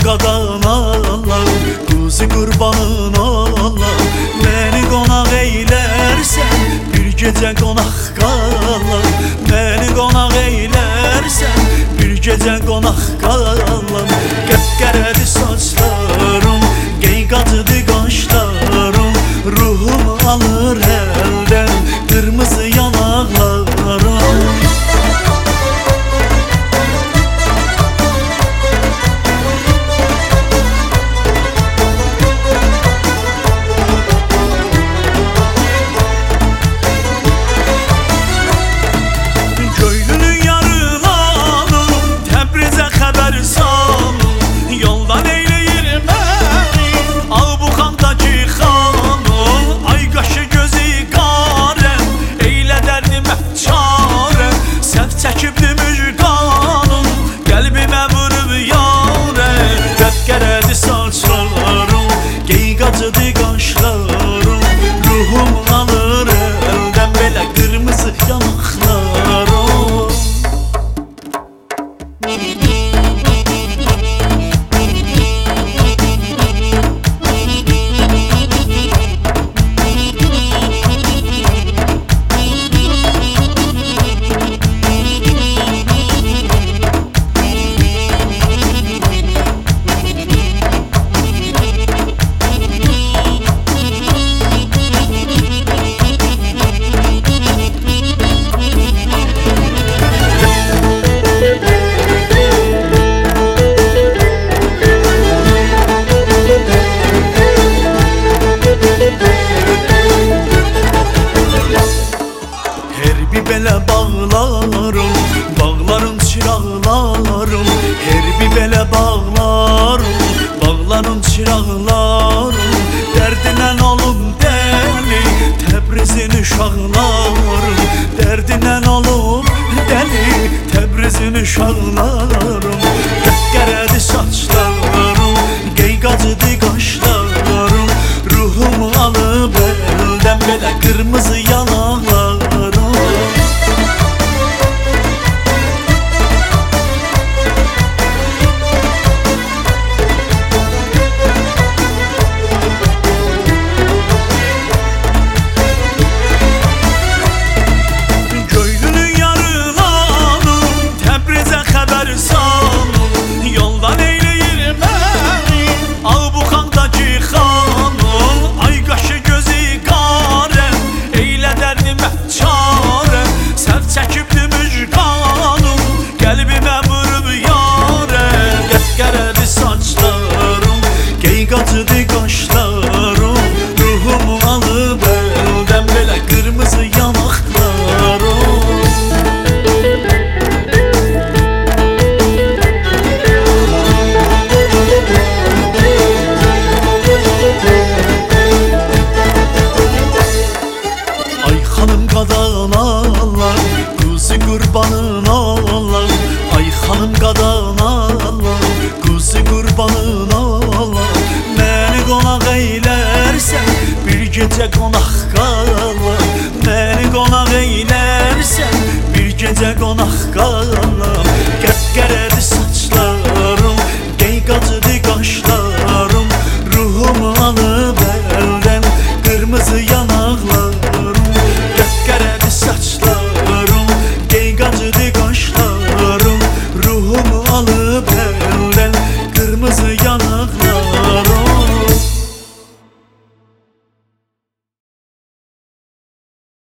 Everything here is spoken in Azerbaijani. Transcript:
qadan Allah, quzu qurbanın Allah. Məni qonaq eylərsən, bir gecə qonaq qalam. Məni qonaq eylərsən, bir gecə qonaq qalam. Qəpqərədi saçlarım, qeyqatıdı qaşlarım. Ruhum alır əldən, qırmızı yanaqlarım. Saçlarım, qeyqatıdı qaşlarım. Ruhum alır əldən belə qırmızı yanaqlarım. Belə bağlarım, bağların çıraqlarım. Hər bir belə bağlarım, bağların çıraqlarım. Dərdinən olum dəli, Təbrizin uşaqlarım. Dərdinən olum dəli, Təbrizin uşaqlarım. Qəpqərədi saçlarım, qeyqatıdı qaşlarım. Ruhum alıb əldən belə qırmızı yanaqlarım. Qeyqatıdı qaşlarım, ruhum alıb əldən belə qırmızı yanaqlarım. Ay xanım qadan Allah, quzu qurbanın Allah. Ay xanım qadan Allah, quzu qurbanın Allah. Məni qonaq eylərsən, bir gecə qonaq qalam. Məni qonaq eylərsən, bir gecə qonaq qalam.